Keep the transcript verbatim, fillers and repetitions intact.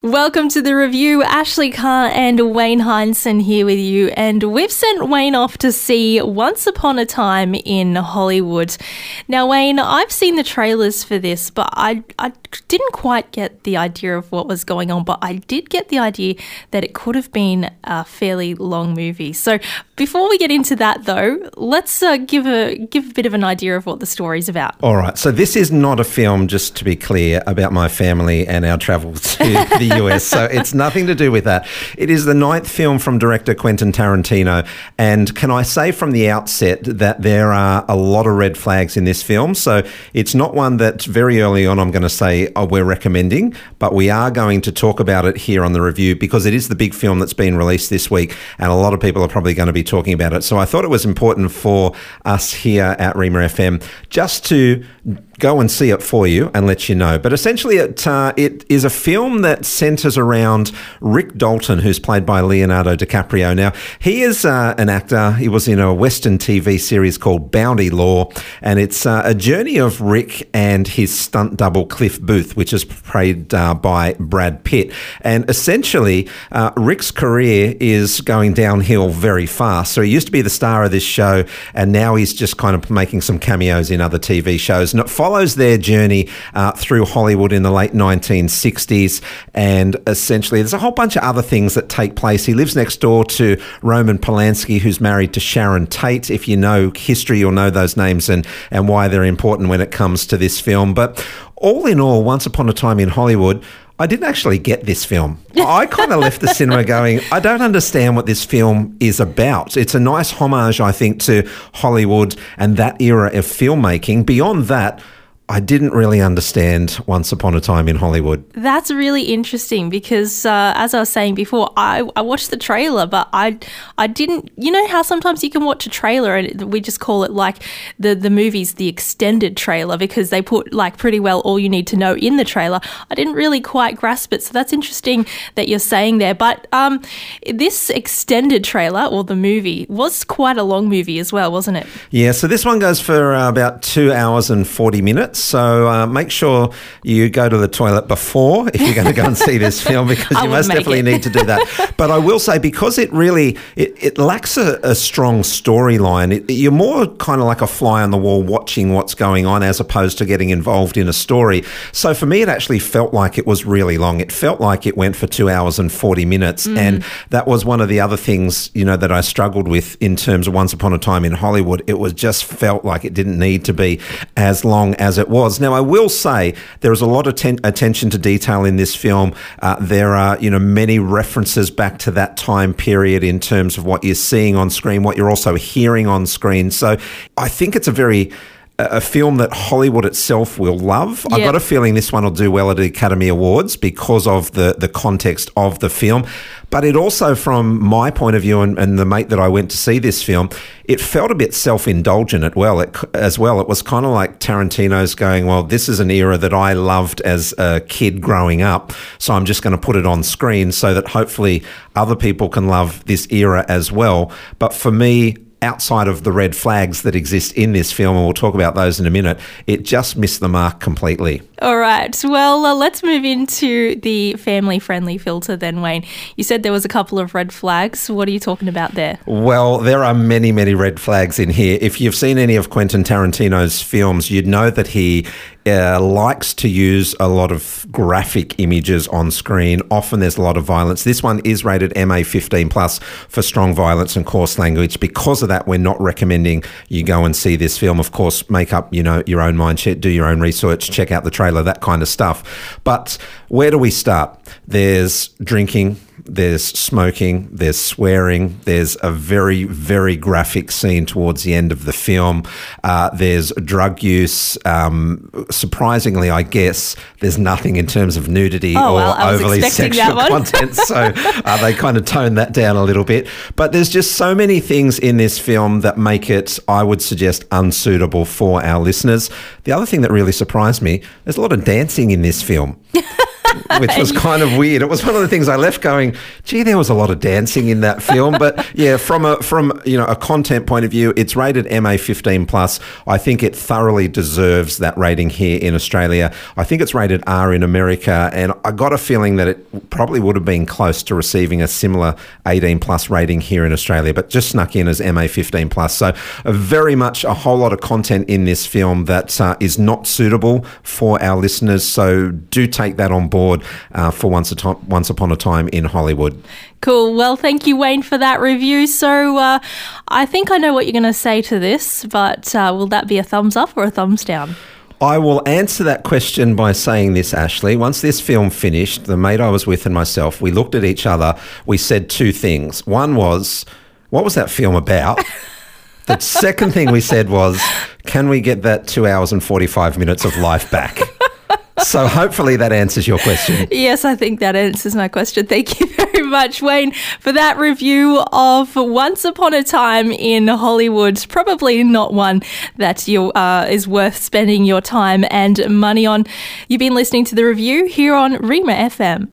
Welcome to the review. Ashley Carr and Wayne Hindson here with you, and we've sent Wayne off to see Once Upon a Time in Hollywood. Now, Wayne, I've seen the trailers for this, but I, I didn't quite get the idea of what was going on, but I did get the idea that it could have been a fairly long movie. So before we get into that, though, let's uh, give a give a bit of an idea of what the story's about. All right. So this is not a film, just to be clear, about my family and our travel to the U S. So it's nothing to do with that. It is the ninth film from director Quentin Tarantino. And can I say from the outset that there are a lot of red flags in this film? So it's not one that very early on I'm going to say oh, we're recommending, but we are going to talk about it here on the review because it is the big film that's been released this week and a lot of people are probably going to be talking about it. So I thought it was important for us here at Rima F M just to go and see it for you and let you know. But essentially it uh, it is a film that centres around Rick Dalton, who's played by Leonardo DiCaprio. Now, he is uh, an actor. He was in a Western T V series called Bounty Law, and it's uh, a journey of Rick and his stunt double Cliff Booth, which is played uh, by Brad Pitt. And essentially, uh, Rick's career is going downhill very fast. So he used to be the star of this show, and now he's just kind of making some cameos in other T V shows. And it follows their journey uh, through Hollywood in the late nineteen sixties, and essentially there's a whole bunch of other things that take place. He lives next door to Roman Polanski, who's married to Sharon Tate. If you know history, you'll know those names and, and why they're important when it comes to this film. But all in all, Once Upon a Time in Hollywood, I didn't actually get this film. I kind of left the cinema going, I don't understand what this film is about. It's a nice homage, I think, to Hollywood and that era of filmmaking. Beyond that, I didn't really understand Once Upon a Time in Hollywood. That's really interesting because, uh, as I was saying before, I, I watched the trailer, but I I didn't, you know how sometimes you can watch a trailer and we just call it like the, the movie's the extended trailer because they put like pretty well all you need to know in the trailer. I didn't really quite grasp it, so that's interesting that you're saying there. But um, this extended trailer, or the movie, was quite a long movie as well, wasn't it? Yeah, so this one goes for uh, about two hours and forty minutes. So uh, make sure you go to the toilet before if you're going to go and see this film because you most definitely need to do that. But I will say because it really, it, it lacks a, a strong storyline. You're more kind of like a fly on the wall watching what's going on as opposed to getting involved in a story. So for me, it actually felt like it was really long. It felt like it went for two hours and forty minutes. Mm. And that was one of the other things, you know, that I struggled with in terms of Once Upon a Time in Hollywood. It was just felt like it didn't need to be as long as it was. Now, I will say there is a lot of ten- attention to detail in this film. Uh, there are, you know, many references back to that time period in terms of what you're seeing on screen, what you're also hearing on screen. So I think it's a very a film that Hollywood itself will love. Yep. I've got a feeling this one will do well at the Academy Awards because of the, the context of the film. But it also, from my point of view and, and the mate that I went to see this film, it felt a bit self-indulgent as well. It, as well. It was kind of like Tarantino's going, well, this is an era that I loved as a kid growing up, so I'm just going to put it on screen so that hopefully other people can love this era as well. But for me, outside of the red flags that exist in this film, and we'll talk about those in a minute, it just missed the mark completely. All right. Well, uh, let's move into the family-friendly filter then, Wayne. You said there was a couple of red flags. What are you talking about there? Well, there are many, many red flags in here. If you've seen any of Quentin Tarantino's films, you'd know that he uh, likes to use a lot of graphic images on screen. Often there's a lot of violence. This one is rated M A fifteen plus for strong violence and coarse language. Because of that, we're not recommending you go and see this film. Of course, make up, you know, your own mind, do your own research, check out the trailer, that kind of stuff. But where do we start? There's drinking, there's smoking, there's swearing, there's a very, very graphic scene towards the end of the film. Uh, there's drug use. Um, surprisingly, I guess, there's nothing in terms of nudity oh, or well, overly sexual content. So uh, they kind of toned that down a little bit. But there's just so many things in this film that make it, I would suggest, unsuitable for our listeners. The other thing that really surprised me, there's a lot of dancing in this film. which was kind of weird. It was one of the things I left going, gee, there was a lot of dancing in that film. But yeah, from a from you know a content point of view, it's rated M A fifteen plus. I think it thoroughly deserves that rating here in Australia. I think it's rated R in America, and I got a feeling that it probably would have been close to receiving a similar eighteen plus rating here in Australia, but just snuck in as M A fifteen plus. So uh, very much a whole lot of content in this film that uh, is not suitable for our listeners. So do take that on board uh, for once, a to- once Upon a Time in Hollywood. Cool. Well, thank you, Wayne, for that review. So uh, I think I know what you're going to say to this, but uh, will that be a thumbs up or a thumbs down? I will answer that question by saying this, Ashley. Once this film finished, the mate I was with and myself, we looked at each other. We said two things. One was, what was that film about? The second thing we said was, can we get that two hours and forty-five minutes of life back? So hopefully that answers your question. Yes, I think that answers my question. Thank you very much, Wayne, for that review of Once Upon a Time in Hollywood. Probably not one that you uh, is worth spending your time and money on. You've been listening to the review here on Rima F M.